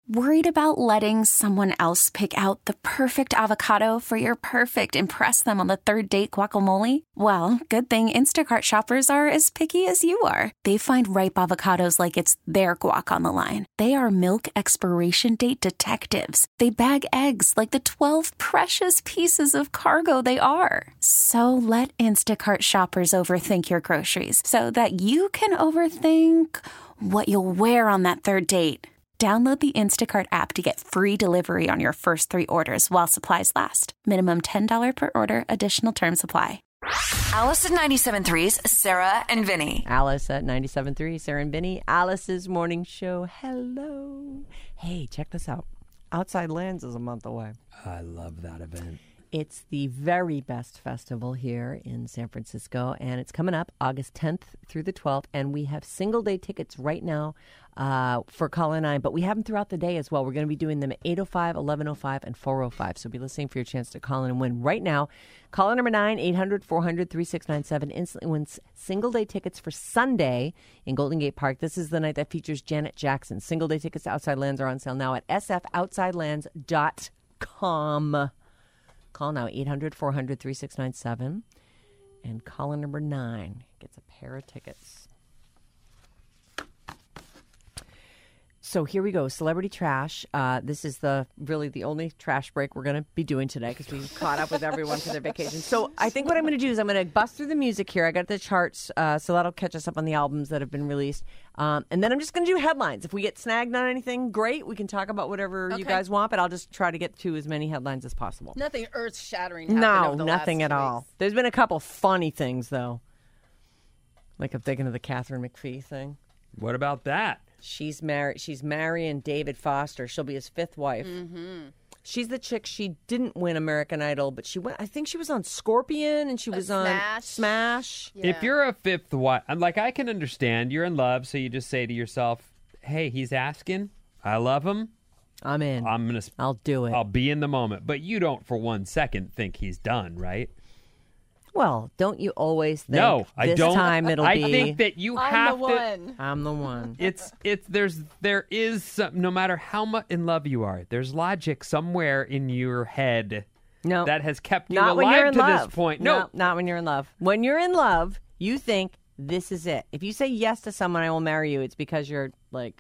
Worried about letting someone else pick out the perfect avocado for your perfect impress them on the third date guacamole? Well, good thing Instacart shoppers are as picky as you are. They find ripe avocados like it's their guac on the line. They are milk expiration date detectives. They bag eggs like the 12 precious pieces of cargo they are. So let Instacart shoppers overthink your groceries so that you can overthink what you'll wear on that third date. Download the Instacart app to get free delivery on your first 3 orders while supplies last. Minimum $10 per order. Additional terms apply. Alice at 97.3's Sarah and Vinny. Alice at 97.3, Sarah and Vinny. Alice's morning show. Hello. Hey, check this out. Outside Lands is a month away. I love that event. It's the very best festival here in San Francisco, and it's coming up August 10th through the 12th, and we have single-day tickets right now for Colin and I, but we have them throughout the day as well. We're going to be doing them at 8:05, 11:05, and 4:05, so be listening for your chance to call in and win right now. Call number 9-800-400-3697 instantly wins single-day tickets for Sunday in Golden Gate Park. This is the night that features Janet Jackson. Single-day tickets to Outside Lands are on sale now at sfoutsidelands.com. Call now, 800-400-3697. And caller number 9 gets a pair of tickets. So here we go. Celebrity Trash. This is really the only trash break we're going to be doing today because we caught up with everyone for their vacation. So I think what I'm going to do is I'm going to bust through the music here. I got the charts, so that'll catch us up on the albums that have been released. And then I'm just going to do headlines. If we get snagged on anything, great. We can talk about whatever you guys want, but I'll just try to get to as many headlines as possible. Nothing earth-shattering No, happened over the nothing last at 2 all. weeks. There's been a couple funny things, though. Like I'm thinking of the Catherine McPhee thing. What about that? She's marrying David Foster. She'll be his 5th wife. Mm-hmm. She's the chick. She didn't win American Idol, but she went. I think she was on Scorpion and she was on Smash. Yeah. If you're a 5th wife, I can understand you're in love, so you just say to yourself, "Hey, he's asking. I love him. I'm in. I'll do it. I'll be in the moment." But you don't, for 1 second, think he's done, right? Well, don't you always think? No, I this don't. time it'll be. I think that you have to. I'm the one. There is some, no matter how much in love you are, there's logic somewhere in your head that has kept you not when you're alive in to love. this point. No, not when you're in love. When you're in love, you think this is it. If you say yes to someone, I will marry you. It's because you're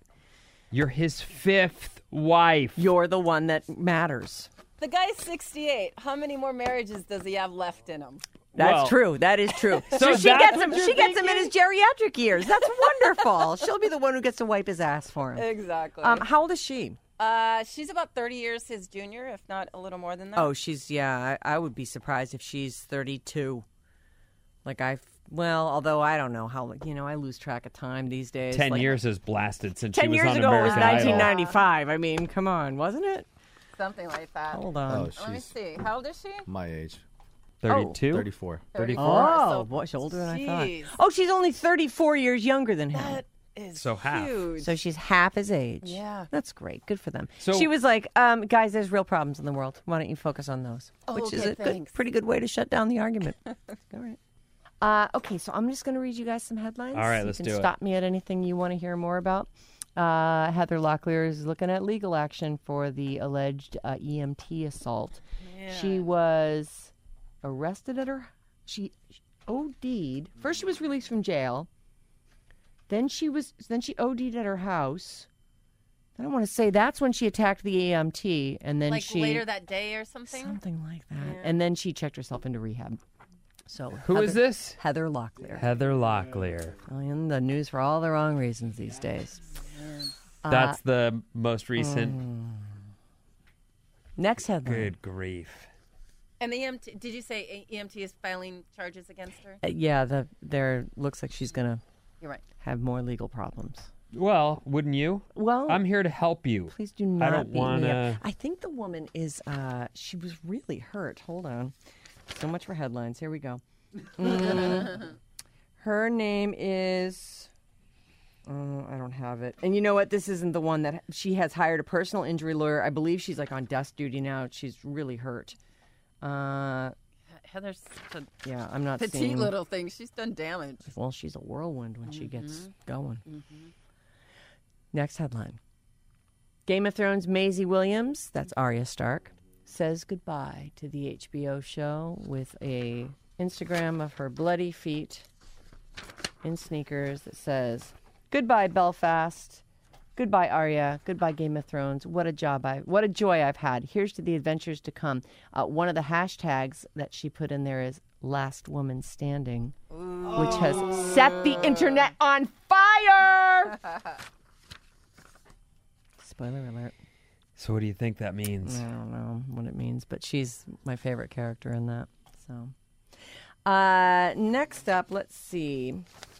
his 5th wife. You're the one that matters. The guy's 68. How many more marriages does he have left in him? That's true. That is true. So she gets him. She gets him in his geriatric years. That's wonderful. She'll be the one who gets to wipe his ass for him. Exactly. How old is she? She's about 30 years his junior, if not a little more than that. Oh, I would be surprised if she's 32. Although I don't know how. I lose track of time these days. 10 years has blasted since 10 she was years on ago American it was Idol. 1995. I mean, come on, wasn't it? Something like that. Hold on. Let me see. How old is she? My age. 32? 34. 34? Oh, boy, she's older than I thought. Oh, she's only 34 years younger than him. That is So half. huge. So she's half his age. Yeah. That's great. Good for them. So- She was like, guys, there's real problems in the world. Why don't you focus on those? Which is okay, pretty good way to shut down the argument. All right. Okay, so I'm just going to read you guys some headlines. All right, let's you do can it. Stop me at anything you want to hear more about. Heather Locklear is looking at legal action for the alleged EMT assault. Yeah. She was arrested she OD'd. First she was released from jail. Then she OD'd at her house. I don't want to say that's when she attacked the EMT, and then later that day or something? something like that. Yeah. And then she checked herself into rehab. So Who is this? Heather Locklear. Heather Locklear. In the news for all the wrong reasons these days. That's the most recent. Next headline. Good grief. And the EMT, did you say EMT is filing charges against her? There looks like she's going to You're right. have more legal problems. Well, wouldn't you? Well, I'm here to help you. please do not don't beat me up. wanna- I think the woman is, she was really hurt. Hold on. So much for headlines. Here we go. Her name is, I don't have it. And you know what? This isn't the one that she has hired a personal injury lawyer. I believe she's on desk duty now. She's really hurt. Heather's such a Yeah, I'm not petite seeing. little thing. She's done damage. Well, she's a whirlwind when she gets going. Next headline. Game of Thrones Maisie Williams, that's Arya Stark, says goodbye to the HBO show with a Instagram of her bloody feet in sneakers that says, "Goodbye Belfast, goodbye Arya, goodbye Game of Thrones. What a joy I've had. Here's to the adventures to come." One of the hashtags that she put in there is "Last Woman Standing," which has set the internet on fire. Spoiler alert. So what do you think that means? I don't know what it means, but she's my favorite character in that. So, next up, let's see.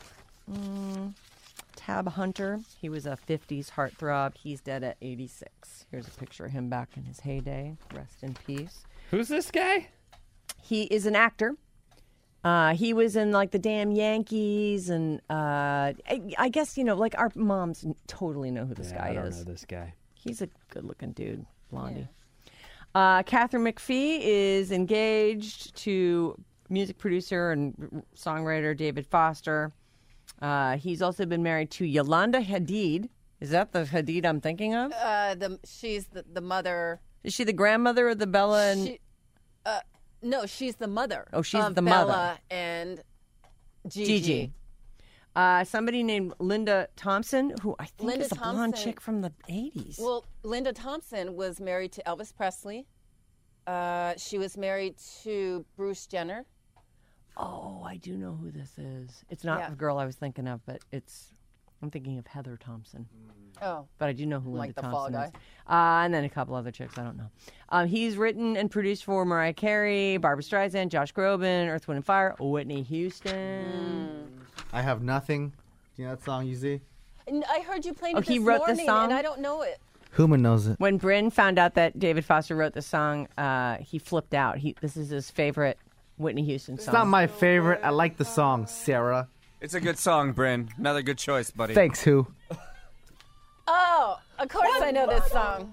Tab Hunter. He was a 50s heartthrob. He's dead at 86. Here's a picture of him back in his heyday. Rest in peace. Who's this guy? He is an actor. He was in like the Damn Yankees, and I guess, like our moms totally know who this guy is. I don't know this guy. He's a good-looking dude, blondie. Yeah. Catherine McPhee is engaged to music producer and songwriter David Foster. He's also been married to Yolanda Hadid. Is that the Hadid I'm thinking of? She's the mother. Is she the grandmother of the Bella and... No, she's the mother. Oh, she's of the Bella mother. And Gigi. Somebody named Linda Thompson, who I think Linda is a blonde Thompson- chick from the 80s. Well, Linda Thompson was married to Elvis Presley. She was married to Bruce Jenner. Oh, I do know who this is. It's not Yeah. the girl I was thinking of, but I'm thinking of Heather Thompson. Oh. But I do know who Like Linda the Fall Thompson is. Guy? And then a couple other chicks, I don't know. He's written and produced for Mariah Carey, Barbra Streisand, Josh Groban, Earth, Wind & Fire, Whitney Houston. I Have Nothing. Do you know that song, UZ? And I heard you playing Oh, it he this wrote the morning, song? and I don't know it. Huma knows it. When Bryn found out that David Foster wrote the song, he flipped out. This is his favorite Whitney Houston song. It's not my favorite. I like the song, Sarah. It's a good song, Bryn. Another good choice, buddy. Thanks, Who. Oh, of course I know this song.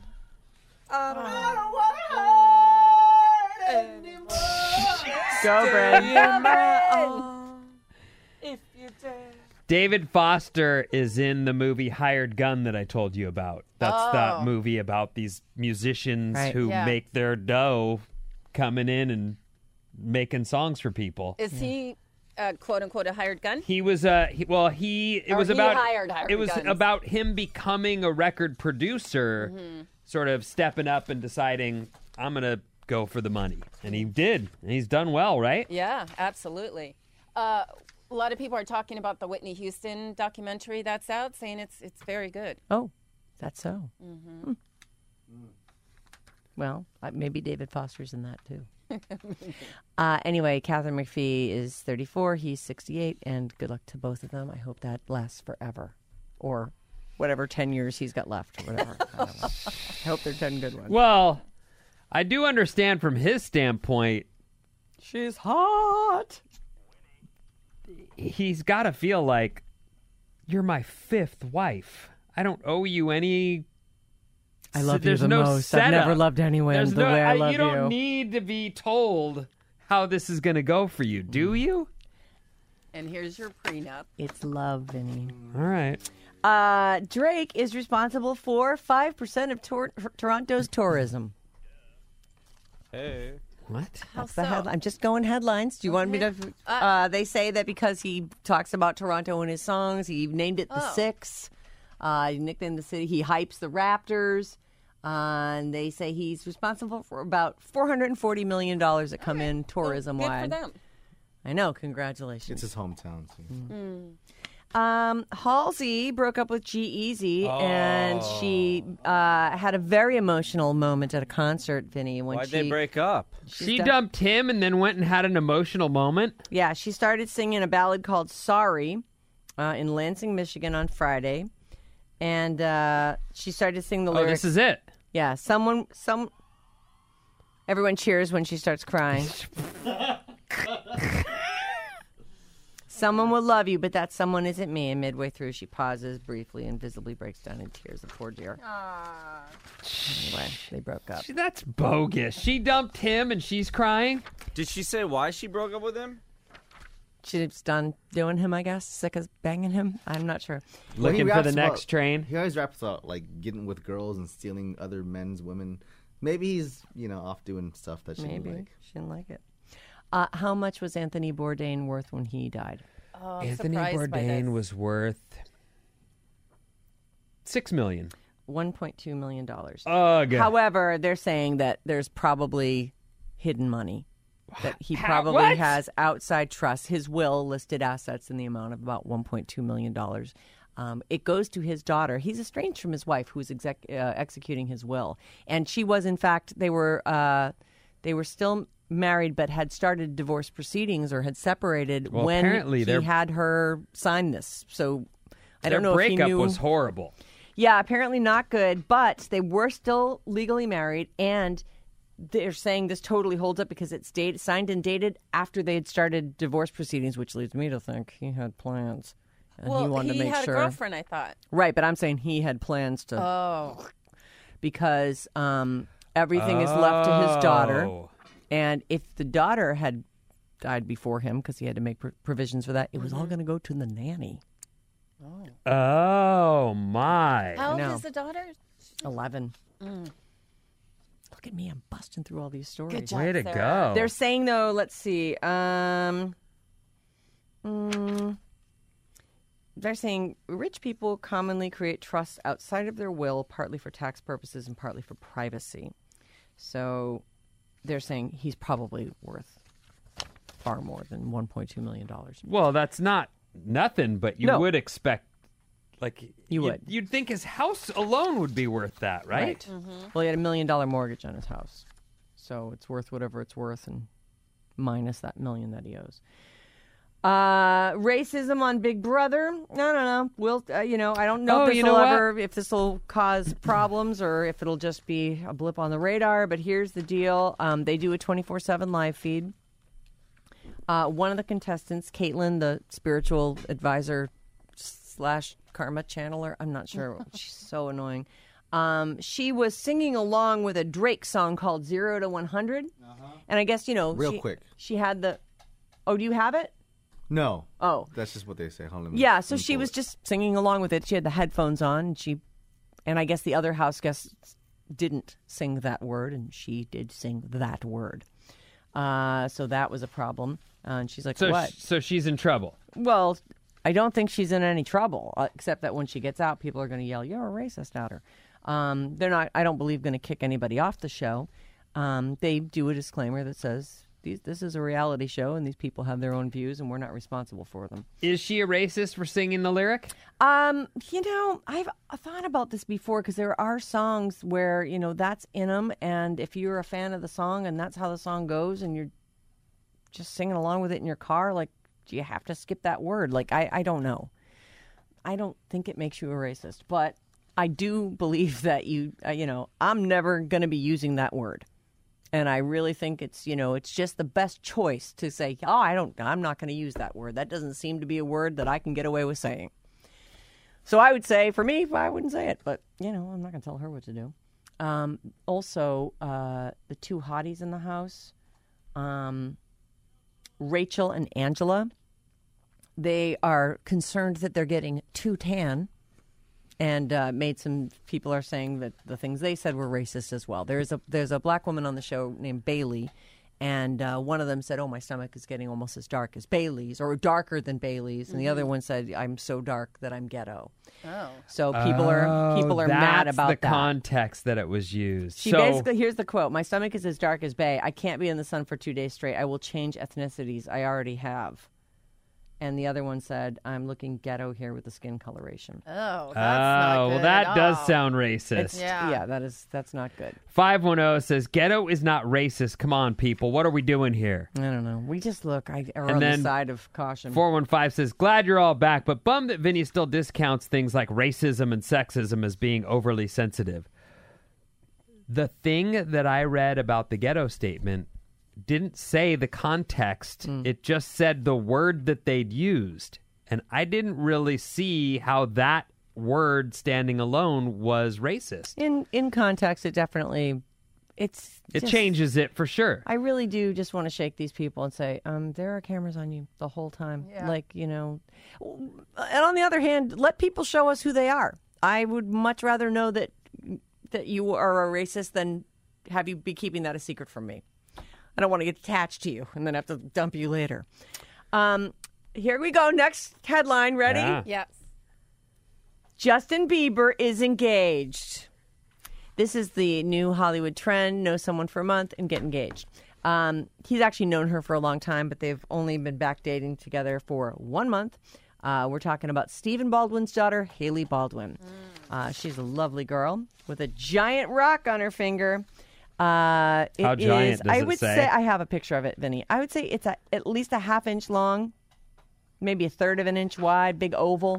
Go, Bryn. David Foster is in the movie Hired Gun that I told you about. That's that movie about these musicians Right. who Yeah. make their dough coming in and making songs for people. Is he, quote unquote, a hired gun? He was it Or was he about hired it was guns. about him becoming a record producer, sort of stepping up and deciding I'm going to go for the money. And he did. And he's done well, right? Yeah, absolutely. A lot of people are talking about the Whitney Houston documentary that's out, saying it's very good. Oh, that's so. Well, maybe David Foster's in that, too. Anyway, Catherine McPhee is 34. He's 68. And good luck to both of them. I hope that lasts forever. Or whatever 10 years he's got left. Or whatever. I don't know. I hope they're 10 good ones. Well, I do understand from his standpoint, She's hot. he's got to feel like you're my fifth wife. I don't owe you any. I love you There's the no most. setup. I've never loved anyone There's the way I love you don't need to be told how this is going to go for you, do you? And here's your prenup. It's love, Vinny. All right. Drake is responsible for 5% of Toronto's tourism. Hey. What? How The headline. I'm just going headlines. Do you want me to? They say that because he talks about Toronto in his songs, he named it the Six. He nicknamed the city. He hypes the Raptors. And they say he's responsible for about $440 million that come in tourism-wide. Good for them. I know. Congratulations. It's his hometown. So. Halsey broke up with G-Eazy, and she had a very emotional moment at a concert, Vinny. When Why'd they break up? She dumped him and then went and had an emotional moment. Yeah, she started singing a ballad called Sorry in Lansing, Michigan on Friday. And she started to sing the Oh, lyrics. this is it. Yeah, everyone cheers when she starts crying. Someone will love you, but that someone isn't me. And midway through, she pauses briefly and visibly breaks down in tears. The poor dear. Anyway, they broke up. That's bogus. She dumped him and she's crying. Did she say why she broke up with him? She's done doing him, I guess. Sick of banging him. I'm not sure. Well, he Looking for the raps next about- train. He always raps about like getting with girls and stealing other men's women. Maybe he's off doing stuff that she Maybe didn't like. she didn't like it. How much was Anthony Bourdain worth when he died? Oh, I'm Anthony surprised by Bourdain this. was worth $6 million. $1.2 million. Ugh. However, they're saying that there's probably hidden money. That he How- probably what? has outside trust. His will listed assets in the amount of about $1.2 million. It goes to his daughter. He's estranged from his wife, who was executing his will. And she was, in fact, they were still married but had started divorce proceedings or had separated Well, when apparently he their- had her sign this. So I Their don't know if he breakup knew. was horrible. Yeah, apparently not good, but they were still legally married, and they're saying this totally holds up because it's signed and dated after they had started divorce proceedings, which leads me to think he had plans. And Well, he wanted to make had sure. a girlfriend, I thought. Right, but I'm saying he had plans to, Oh. because everything is left to his daughter. Oh. And if the daughter had died before him, because he had to make provisions for that, it was all going to go to the nanny. Oh, my. How old know. is the daughter? 11. Look at me, I'm busting through all these stories. Good job, Way to Sarah. go. They're saying, though, let's see. They're saying rich people commonly create trusts outside of their will, partly for tax purposes and partly for privacy. So they're saying he's probably worth far more than $1.2 million. Well, that's not nothing, but you No. would expect, like... You would. You'd think his house alone would be worth that, right? Well, he had $1 million mortgage on his house. So it's worth whatever it's worth and minus that $1 million that he owes. Racism on Big Brother. I don't know. We'll, I don't know Oh, if you this know will what? ever, if this will cause problems or if it'll just be a blip on the radar. But here's the deal. They do a 24/7 live feed. One of the contestants, Caitlin, the spiritual advisor / karma channeler, I'm not sure. She's so annoying. She was singing along with a Drake song called 0 to 100. And I guess, Real quick. She had the... Oh, do you have it? No. Oh. That's just what they say. Hold on, let me- Yeah, let so me she pull was it. just singing along with it. She had the headphones on, and I guess the other house guests didn't sing that word, and she did sing that word. So that was a problem. And she's like, So, what? so she's in trouble. Well, I don't think she's in any trouble, except that when she gets out, people are going to yell, "You're a racist," at her. They're not, I don't believe, going to kick anybody off the show. They do a disclaimer that says, this is a reality show and these people have their own views and we're not responsible for them. Is she a racist for singing the lyric? I've thought about this before because there are songs where, that's in them. And if you're a fan of the song and that's how the song goes and you're just singing along with it in your car, like, do you have to skip that word? Like, I don't know. I don't think it makes you a racist, but I do believe that I'm never going to be using that word. And I really think it's just the best choice to say, I'm not going to use that word. That doesn't seem to be a word that I can get away with saying. So I would say, for me, I wouldn't say it, but, I'm not going to tell her what to do. Also, the two hotties in the house, Rachel and Angela, they are concerned that they're getting too tan. And some people are saying that the things they said were racist as well. There's a black woman on the show named Bailey, and one of them said, "Oh, my stomach is getting almost as dark as Bailey's, or darker than Bailey's," and the other one said, "I'm so dark that I'm ghetto." Oh. So people are mad about the that. context that it was used. She basically, here's the quote: "My stomach is as dark as Bay. I can't be in the sun for 2 days straight. I will change ethnicities. I already have." And the other one said, "I'm looking ghetto here with the skin coloration." Oh, that's not good well, that at does all. sound racist. Yeah. That's not good. 510 says, ghetto is not racist. Come on, people. What are we doing here? I don't know. We just look. I are And on the then side of caution. 415 says, glad you're all back, but bummed that Vinny still discounts things like racism and sexism as being overly sensitive. The thing that I read about the ghetto statement didn't say the context. It just said the word that they'd used. And I didn't really see how that word standing alone was racist. In context, it definitely It changes it for sure. I really do just want to shake these people and say, there are cameras on you the whole time. Yeah. Like, and on the other hand, let people show us who they are. I would much rather know that you are a racist than have you be keeping that a secret from me. I don't want to get attached to you and then have to dump you later. Here we go. Next headline. Ready? Yeah. Yes. Justin Bieber is engaged. This is the new Hollywood trend. Know someone for a month and get engaged. He's actually known her for a long time, but they've only been back dating together for 1 month. We're talking about Stephen Baldwin's daughter, Haley Baldwin. She's a lovely girl with a giant rock on her finger. How giant does I it would say I have a picture of it, Vinny. I would say it's at least a half-inch long, maybe a third of an inch wide, big oval.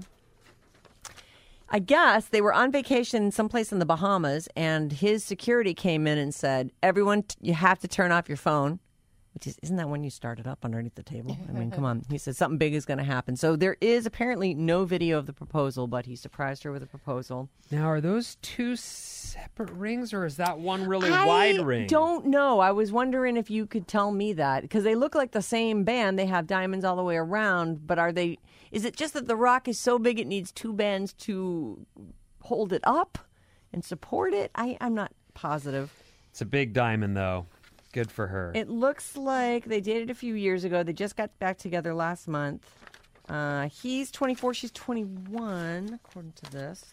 I guess they were on vacation someplace in the Bahamas, and his security came in and said, everyone, you have to turn off your phone. Which isn't that when you start it up underneath the table? I mean, come on. He said something big is going to happen. So there is apparently no video of the proposal, but he surprised her with a proposal. Now, are those two separate rings, or is that one really wide ring? I don't know. I was wondering if you could tell me that, because they look like the same band. They have diamonds all the way around, but is it just that the rock is so big it needs two bands to hold it up and support it? I'm not positive. It's a big diamond, though. Good for her. It looks like they dated a few years ago. They just got back together last month. He's 24, she's 21, according to this.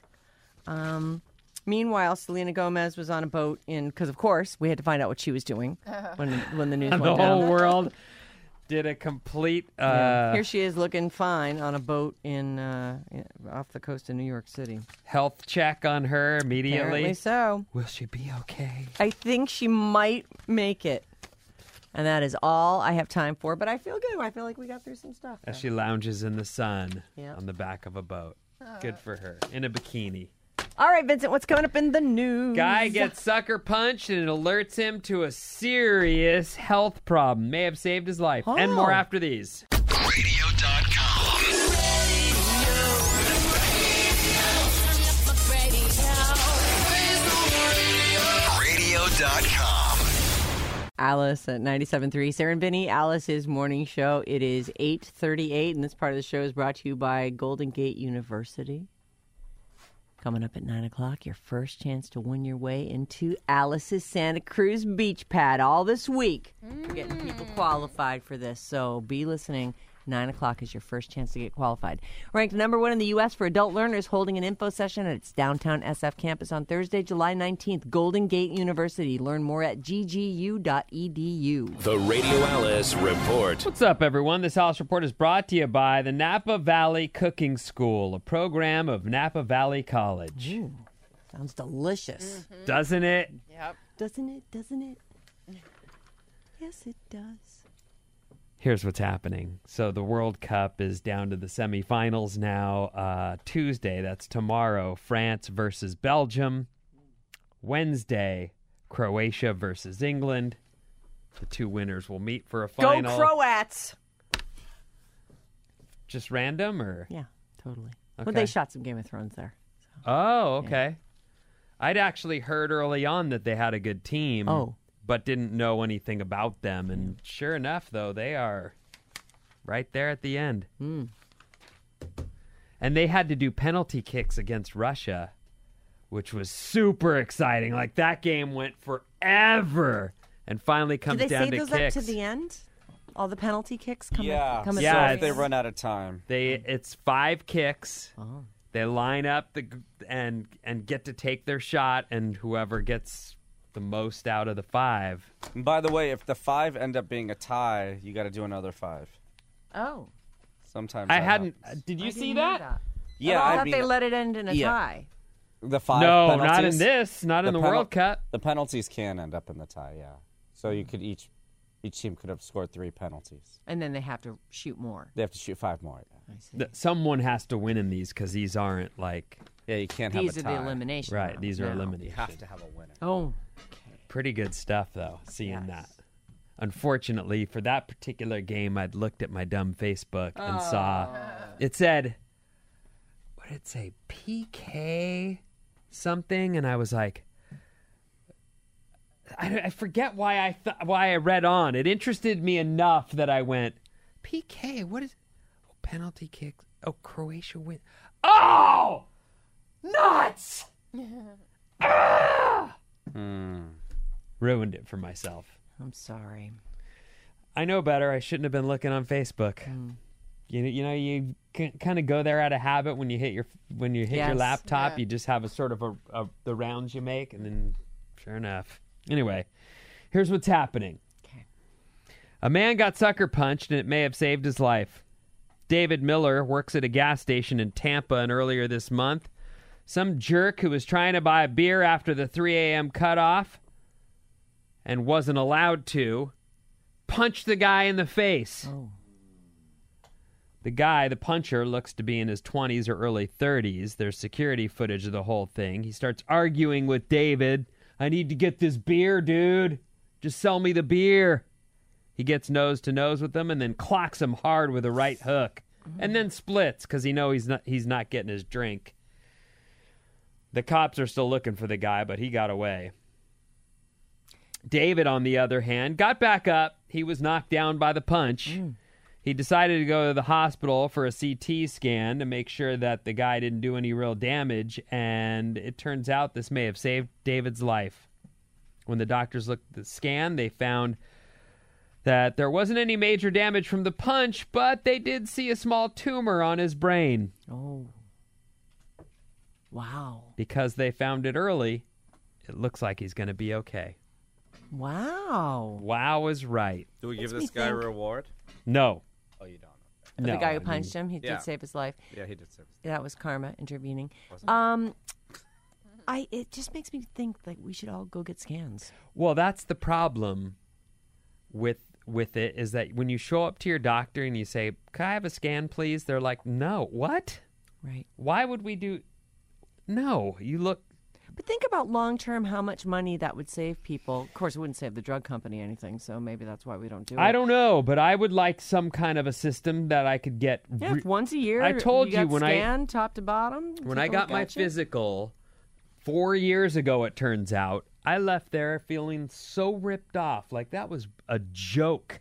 Meanwhile, Selena Gomez was on a boat because, of course, we had to find out what she was doing when the news went The down. whole world did a complete... Here she is looking fine on a boat off the coast of New York City. health check on her immediately. Apparently so. Will she be okay? I think she might make it. And that is all I have time for. But I feel good. I feel like we got through some stuff. As she lounges in the sun Yep. on the back of a boat. Good for her. In a bikini. All right, Vincent, what's coming up in the news? Guy gets sucker punched and it alerts him to a serious health problem. May have saved his life. And more after these. Radio.com. Radio.com. Alice at 97.3. Sarah and Vinny, Alice's morning show. It is 8:38, and this part of the show is brought to you by Golden Gate University. Coming up at 9 o'clock, your first chance to win your way into Alice's Santa Cruz beach pad all this week. We're getting people qualified for this, so be listening. 9 o'clock is your first chance to get qualified. Ranked number 1 in the U.S. for adult learners, holding an info session at its downtown SF campus on Thursday, July 19th. Golden Gate University. Learn more at ggU.edu. The Radio Alice Report. What's up, everyone? This Alice Report is brought to you by the Napa Valley Cooking School, a program of Napa Valley College. Sounds delicious. Doesn't it? Yep. Doesn't it? Doesn't it? Yes, it does. Here's what's happening. So the World Cup is down to the semifinals now. Tuesday, that's tomorrow, France versus Belgium. Wednesday, Croatia versus England. The two winners will meet for a final. Go Croats! Just random, or? Yeah, totally. Okay. Well, they shot some Game of Thrones there. Oh, okay. I'd actually heard early on that they had a good team. Oh. But didn't know anything about them. And sure enough, though, they are right there at the end. And they had to do penalty kicks against Russia, which was super exciting. Like, that game went forever and finally comes Did they down save to those kicks. up to the end? All the penalty kicks come Yeah. come at Yeah, So the if end? they run out of time. It's 5 kicks. Oh. They line up and get to take their shot, and whoever gets the most out of the 5. And by the way, if the 5 end up being a tie, you got to do another 5. Oh. Sometimes I that hadn't. happens. Did you I see didn't know that? Yeah, I I thought mean, they let it end in a yeah. tie. the 5 No, penalties. not in this. Not in the World Cup. The penalties can end up in the tie. Yeah. So you could each team could have scored 3 penalties. And then they have to shoot more. They have to shoot 5 more. Yeah, I see. Someone has to win in these because these aren't like you can't These have are a tie. the elimination right. rounds These are now. You eliminated. have to have a winner. Oh. Pretty good stuff though. Seeing Yes. that. Unfortunately, for that particular game, I'd looked at my dumb Facebook and saw it said, what did it say? PK something, and I was like, I forget why I read on. It interested me enough that I went, PK, what is penalty kicks? Oh, Croatia win. Oh! Nuts! Ruined it for myself. I'm sorry. I know better. I shouldn't have been looking on Facebook. You kind of go there out of habit when you hit your Yes. laptop. Yeah. You just have a sort of the rounds you make, and then sure enough. Anyway, here's what's happening. Okay. A man got sucker punched, and it may have saved his life. David Miller works at a gas station in Tampa, and earlier this month, some jerk who was trying to buy a beer after the 3 a.m. cutoff and wasn't allowed to punched the guy in the face. Oh. The guy, the puncher, looks to be in his 20s or early 30s. There's security footage of the whole thing. He starts arguing with David. I need to get this beer, dude. Just sell me the beer. He gets nose to nose with him and then clocks him hard with a right hook. And then splits because he's not getting his drink. The cops are still looking for the guy, but he got away. David, on the other hand, got back up. He was knocked down by the punch. He decided to go to the hospital for a CT scan to make sure that the guy didn't do any real damage, and it turns out this may have saved David's life. When the doctors looked at the scan, they found that there wasn't any major damage from the punch, but they did see a small tumor on his brain. Oh. Wow. Because they found it early, it looks like he's going to be okay. Wow. Wow is right. Do we give Makes this me guy a think- reward? No. Oh, you don't. No, The guy I who mean- punched him, he Yeah. did save his life. Yeah, he did save his That was karma intervening. Wasn't It just makes me think like we should all go get scans. Well, that's the problem with it, is that when you show up to your doctor and you say, "Can I have a scan, please?" They're like, "No." What? Right. Why would we do? No, you look. But think about long term how much money that would save people. Of course, it wouldn't save the drug company anything, so maybe that's why we don't do it. I don't know, but I would like some kind of a system that I could get. Yeah, if once a year. I told you you got when scanned top to bottom. when take I a got look my at you. physical 4 years ago, it turns out, I left there feeling so ripped off, like that was a joke.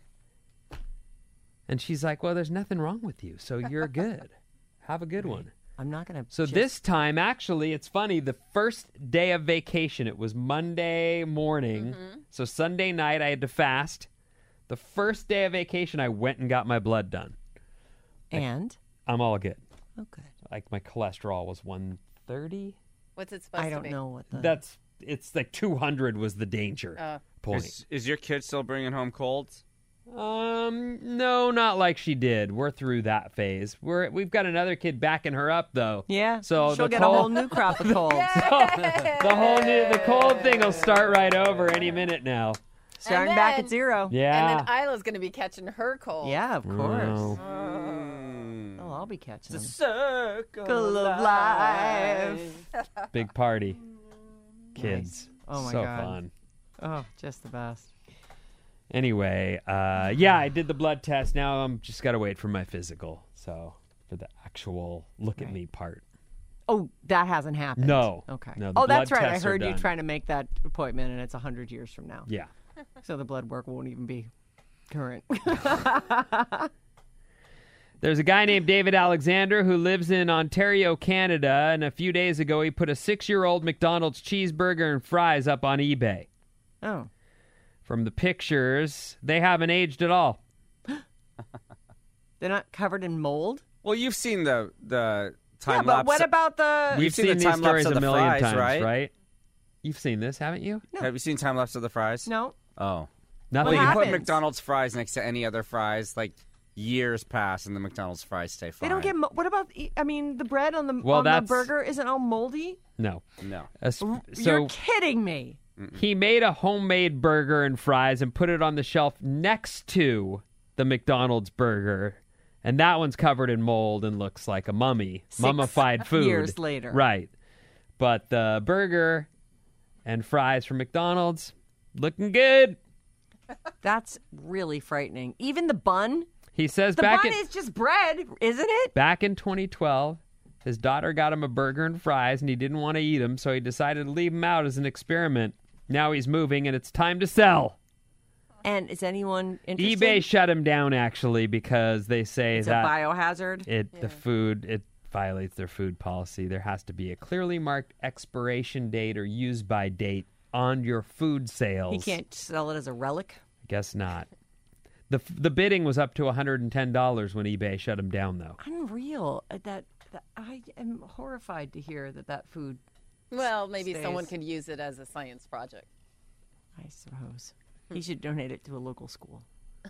And she's like, "Well, there's nothing wrong with you, so you're good. Have a good one." I'm not going to. So this time, actually, it's funny. The first day of vacation, it was Monday morning. So Sunday night, I had to fast. The first day of vacation, I went and got my blood done. And? I'm all good. Oh, good. Like my cholesterol was 130. What's it supposed I to don't be? know what the. It's like 200 was the danger point. Is your kid still bringing home colds? No, not like she did. We're through that phase. We've got another kid backing her up though. Yeah. So she'll the get a whole new crop of colds. the cold thing will start right over any minute now. Starting And back then- at zero. Yeah. And then Isla's going to be catching her cold. Yeah, of course. Mm. Oh, I'll be catching them. Circle of life. Big party. Kids. Oh, my so God. fun. Oh, just the best. Anyway, yeah, I did the blood test. Now I'm just got to wait for my physical. So for the actual look at me part. Oh, that hasn't happened. No. Okay. No, the oh, that's blood right. I tests are heard you done. trying to make that appointment, and it's 100 years from now. Yeah. So the blood work won't even be current. There's a guy named David Alexander who lives in Ontario, Canada, and a few days ago he put a 6-year-old McDonald's cheeseburger and fries up on eBay. Oh. From the pictures, they haven't aged at all. They're not covered in mold? Well, you've seen the time Yeah, but lapse. what about the... We've seen seen the these time lapse stories of a the million fries, times, right? You've seen this, haven't you? Have you seen time lapse of the fries? No. Oh. Nothing. Well, you put happens? McDonald's fries next to any other fries, like years pass, and the McDonald's fries stay fine. They don't get... What about... I mean, the bread on the, Well, on the that's- burger isn't all moldy? No. No. You're kidding me. He made a homemade burger and fries and put it on the shelf next to the McDonald's burger. And that one's covered in mold and looks like a mummy. 6 Mummified food. years later. Right. But the burger and fries from McDonald's, looking good. That's really frightening. Even the bun? He says The back bun in, is just bread, isn't it? back in 2012, his daughter got him a burger and fries, and he didn't want to eat them, so he decided to leave them out as an experiment. Now he's moving, and it's time to sell. And is anyone interested? eBay shut him down, actually, because they say It's that a biohazard. it violates their food policy. There has to be a clearly marked expiration date or use by date on your food sales. He can't sell it as a relic. Guess not. The bidding was up to $110 when eBay shut him down, though. Unreal. That I am horrified to hear that food. Well, maybe Stays. someone could use it as a science project. I suppose he should donate it to a local school.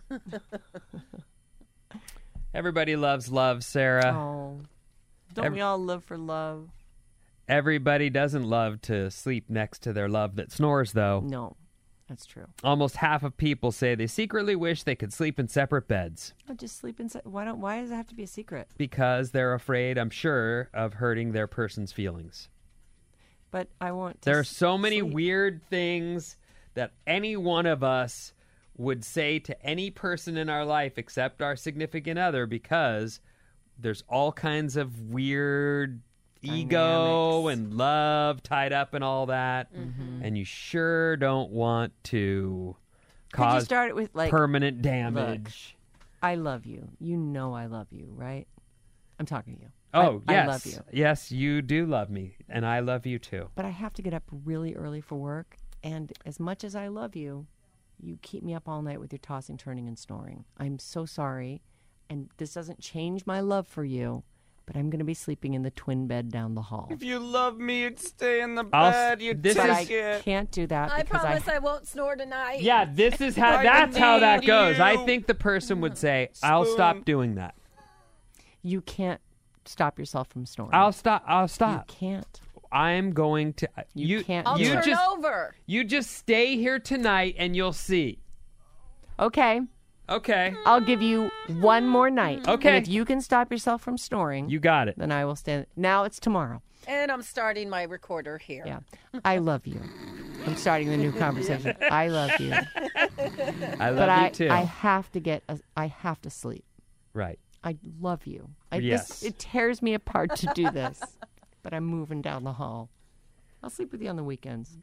Everybody loves love, Sarah. Oh, don't we all live for love? Everybody doesn't love to sleep next to their love that snores, though. No, that's true. Almost half of people say they secretly wish they could sleep in separate beds I'll just sleep inside. Why does it have to be a secret? because they're afraid, I'm sure, of hurting their person's feelings. But I want to There are so many sleep. weird things that any one of us would say to any person in our life except our significant other because there's all kinds of weird ego Dynamics. and love tied up in all that. Mm-hmm. And you sure don't want to Could you cause start it with like, permanent damage. I love you. You know I love you, right? I'm talking to you. Oh, I yes. love you. Yes, you do love me, and I love you too. But I have to get up really early for work, and as much as I love you, you keep me up all night with your tossing, turning, and snoring. I'm so sorry, and this doesn't change my love for you, but I'm going to be sleeping in the twin bed down the hall. If you love me, you'd stay in the I'll s- bed. You'd this But take I it. can't do that I because promise I won't snore tonight. Yeah, this is how. I That's how that need goes. I you. think the person would say, "I'll stop Spoon. doing that. you can't stop yourself from snoring. I'll stop. I'll You stop. can't. I'm going to. You can't I'll do you it. turn just over. you just stay here tonight, and you'll see. Okay, Okay, I'll give you one more night. Okay. And if you can stop yourself from snoring, you got it. then I will stand. Now it's tomorrow. And I'm starting my recorder here. Yeah. I love you. I'm starting the new conversation. I love you. I love But you too. I have to I have to sleep. Right. I love you. Yes. It tears me apart to do this, but I'm moving down the hall. I'll sleep with you on the weekends.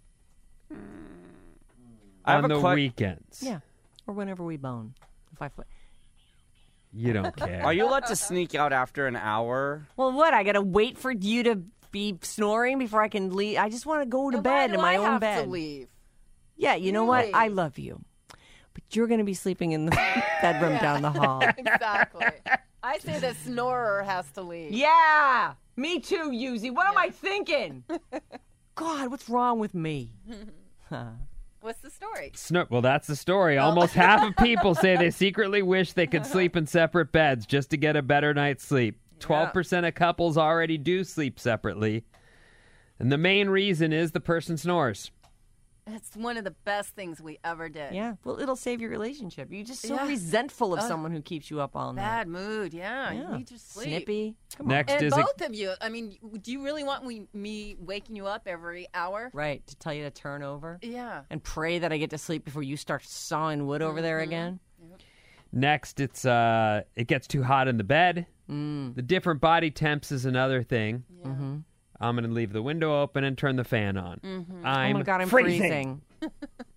I have On a the que- weekends. Yeah, or whenever we bone. If I You don't care. Are you allowed to sneak out after an hour? well, what? I gotta wait for you to be snoring before I can leave. I just want to go to And bed why in my do I own have bed. to leave? Yeah, you know what? Really? I love you, but you're gonna be sleeping in the bedroom down the hall. Exactly. I say the snorer has to leave. Yeah, me too, Yuzi. What am I thinking? God, what's wrong with me? What's the story? Well, that's the story. Almost half of people say they secretly wish they could sleep in separate beds just to get a better night's sleep. 12% of couples already do sleep separately. And the main reason is the person snores. It's one of the best things we ever did. Yeah, well, it'll save your relationship. You're just so Yeah. resentful of someone who keeps you up all night. Bad mood. Yeah. Yeah. You need to sleep. Snippy. Come Next And is both of you. I mean, do you really want me waking you up every hour? on. Right, to tell you to turn over Yeah. and pray that I get to sleep before you start sawing wood over there again. next it's it gets too hot in the bed. The different body temps is another thing. I'm going to leave the window open and turn the fan on. I'm Oh my God, I'm freezing. freezing.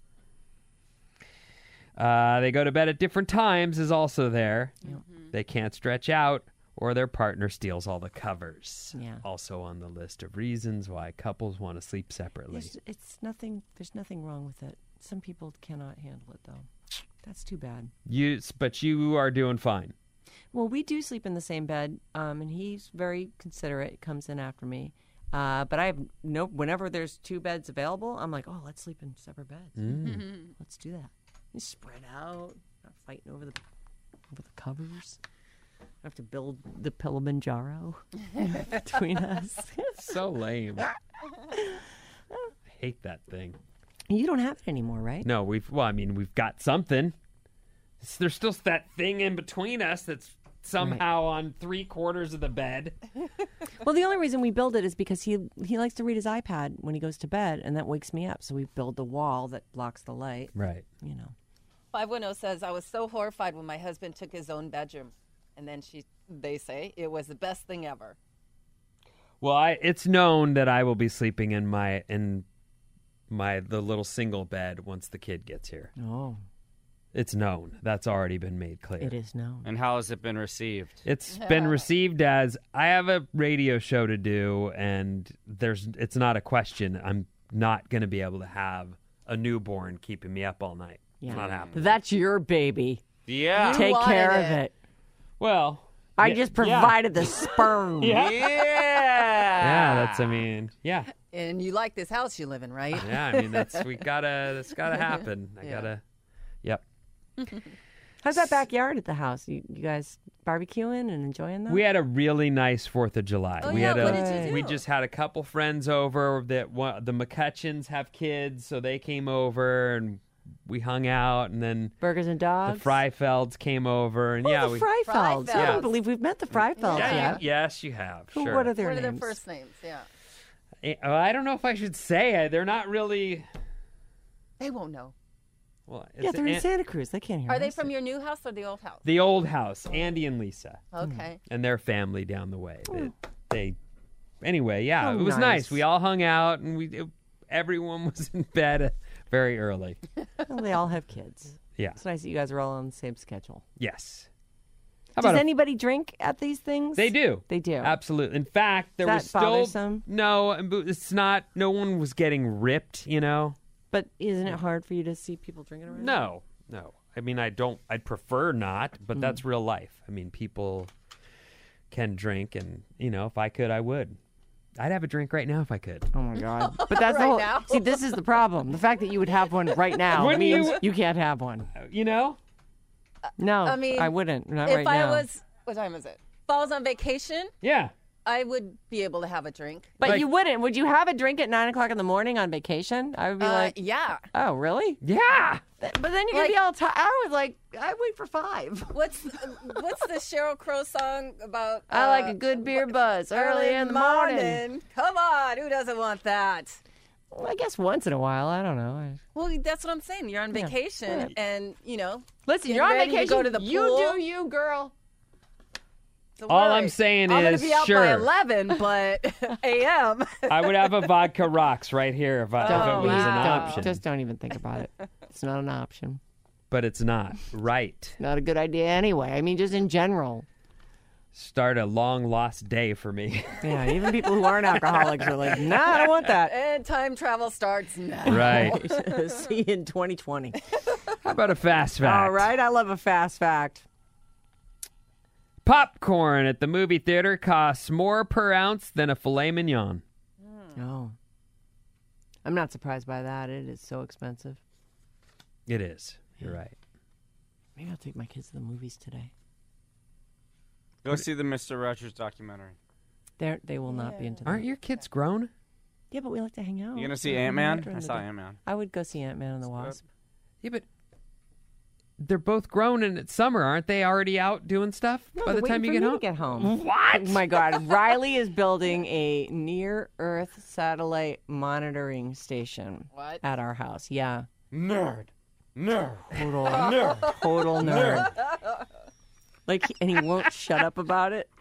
They go to bed at different times is also there. They can't stretch out or their partner steals all the covers. Yeah. Also on the list of reasons why couples want to sleep separately. It's nothing. There's nothing wrong with it. Some people cannot handle it though. That's too bad. But you are doing fine. Well, we do sleep in the same bed, and he's very considerate. Comes in after me, but I have no. Whenever there's two beds available, I'm like, oh, let's sleep in separate beds. Let's do that. You spread out, not fighting over the covers. I have to build the Kilimanjaro between us. So lame. I hate that thing. You don't have it anymore, right? No, we've got something. There's still that thing in between us that's somehow on 3/4 of the bed. Well, the only reason we build it is because he likes to read his iPad when he goes to bed, and that wakes me up. So we build the wall that blocks the light. Right. You know. 510 says, I was so horrified when my husband took his own bedroom. And then they say it was the best thing ever. Well, it's known that I will be sleeping in my the little single bed once the kid gets here. Oh, It's known. That's already been made clear. it is known. And how has it been received? It's been received as, I have a radio show to do, and it's not a question. I'm not going to be able to have a newborn keeping me up all night. It's not happening. That's your baby. Yeah. Take wanted care of it. it. Well, I yeah, just provided the sperm. Yeah. yeah. And you like this house you live in, right? Yeah, I mean, that's gotta happen. Yep. How's that backyard at the house? You guys barbecuing and enjoying that? We had a really nice 4th of July. Oh, we yeah, had what did you do? We just had a couple friends over. The McCutcheons have kids, so they came over and we hung out. And then Burgers and dogs? the Freifelds came over, and Oh, yeah, the we. Freifelds. I Freifelds. don't believe we've met the Freifelds Yeah, yet. yes, you have. Who- Sure. What are their What are names? their first names? Yeah. I don't know if I should say it. They're not really. They won't know. Well, Yeah, they're in Santa Cruz. They can't hear Are they us. from your new house or the old house? the old house, Andy and Lisa, Okay. and their family down the way. They anyway, yeah, Oh, it was nice. nice. We all hung out, and everyone was in bed very early. Well, they all have kids. Yeah. It's nice that you guys are all on the same schedule. Yes. How Does about anybody drink at these things? They do. They do. Absolutely. In fact, there Is was that still bothersome? no. It's not. No one was getting ripped. But isn't it hard for you to see people drinking around? No. I mean, I'd prefer not, Hmm. but that's real life. I mean, people can drink, and if I could, I would. I'd have a drink right now if I could. Oh my God! But that's the Right whole. now? See, this is the problem. The fact that you would have one right now Wouldn't means you? you can't have one. No, I mean, I wouldn't. Not if right I now. was, what time is it? If I was on vacation, Yeah. I would be able to have a drink. But like- you wouldn't. Would you have a drink at 9:00 in the morning on vacation? I would be like, Yeah. oh, really? Yeah. But then you're gonna be all tired. I was like, I wait for 5. What's the Sheryl Crow song about? I like a good beer buzz early in the morning. Come on, who doesn't want that? Well, I guess once in a while. I don't know. Well, that's what I'm saying. You're on vacation, and Listen, Get you're on ready to vacation. go to the You pool. do you, girl. don't All worry. I'm saying I'm is, gonna be out sure. by 11, but a.m. I would have a vodka rocks right here if it was an option. Just don't even think about it. It's not an option. But it's not. Right. Not a good idea anyway. I mean, just in general. Start a long lost day for me. Yeah, even people who aren't alcoholics are like, nah, I don't want that. and time travel starts now. Right. See you in 2020. How about a fast fact? All right, I love a fast fact. Popcorn at the movie theater costs more per ounce than a filet mignon. Oh. I'm not surprised by that. It is so expensive. It is. You're right. Maybe I'll take my kids to the movies today. Go see the Mr. Rogers documentary. They will not be into that. Aren't your kids grown? Yeah, but we like to hang out. You gonna see We hang out Ant-Man? during I the saw day. Ant-Man. I would go see Ant-Man and the Wasp. Yeah, but they're both grown and it's summer. Aren't they already out doing stuff No, by they're the time you waiting get for me home? to get home. What? Oh my God. Riley is building a near-Earth satellite monitoring station What? at our house. Yeah. Nerd. Total nerd. And he won't shut up about it.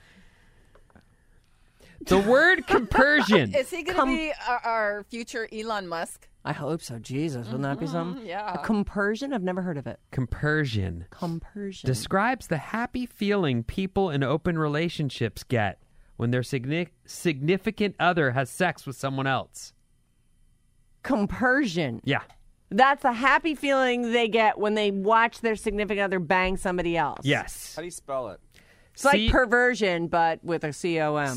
The word compersion. Is he going to be our future Elon Musk? I hope so. Jesus, wouldn't that be something? Yeah. A compersion? I've never heard of it. Compersion Compersion. describes the happy feeling people in open relationships get when their significant other has sex with someone else. Compersion. Yeah. That's a happy feeling they get when they watch their significant other bang somebody else. Yes. How do you spell it? It's like perversion, but with a C-O-M.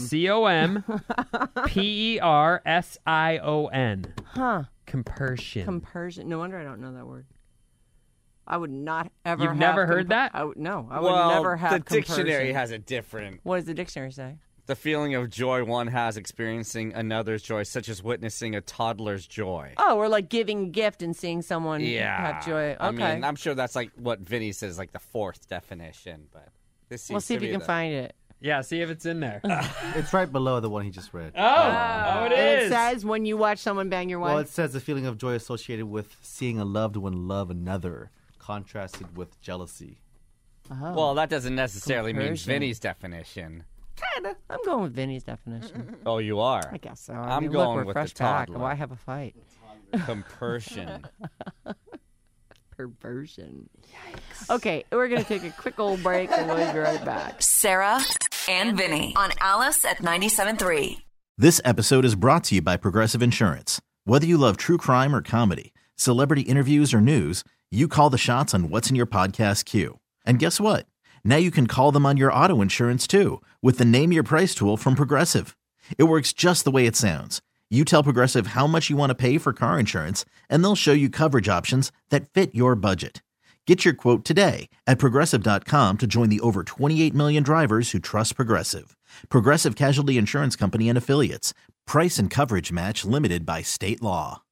C-O-M-P-E-R-S-I-O-N. Huh. Compersion. Compersion. No wonder I don't know that word. I would not ever You've have never heard that? No, I would never have the compersion. dictionary has a different. What does the dictionary say? The feeling of joy one has experiencing another's joy, such as witnessing a toddler's joy. Oh, or like giving a gift and seeing someone Yeah. have joy. Okay. I mean, I'm sure that's like what Vinny says, like the fourth definition, but this seems We'll see to if you be can the- find it. Yeah, see if it's in there. It's right below the one he just read. Oh, it And is. it says when you watch someone bang your Well, wife. it says the feeling of joy associated with seeing a loved one love another, contrasted with jealousy. Well, that doesn't necessarily mean Compersion. Vinny's definition. I'm going with Vinny's definition. Oh, you are? I guess so. I'm look, going we're with fresh the back. toddler. Why have a fight? Compersion. Perversion. Yikes. Okay, we're going to take a quick old break and we'll be right back. Sarah and Vinny on Alice at 97.3. This episode is brought to you by Progressive Insurance. Whether you love true crime or comedy, celebrity interviews or news, you call the shots on what's in your podcast queue. And guess what? Now you can call them on your auto insurance too with the Name Your Price tool from Progressive. It works just the way it sounds. You tell Progressive how much you want to pay for car insurance, and they'll show you coverage options that fit your budget. Get your quote today at Progressive.com to join the over 28 million drivers who trust Progressive. Progressive Casualty Insurance Company and Affiliates. Price and coverage match limited by state law.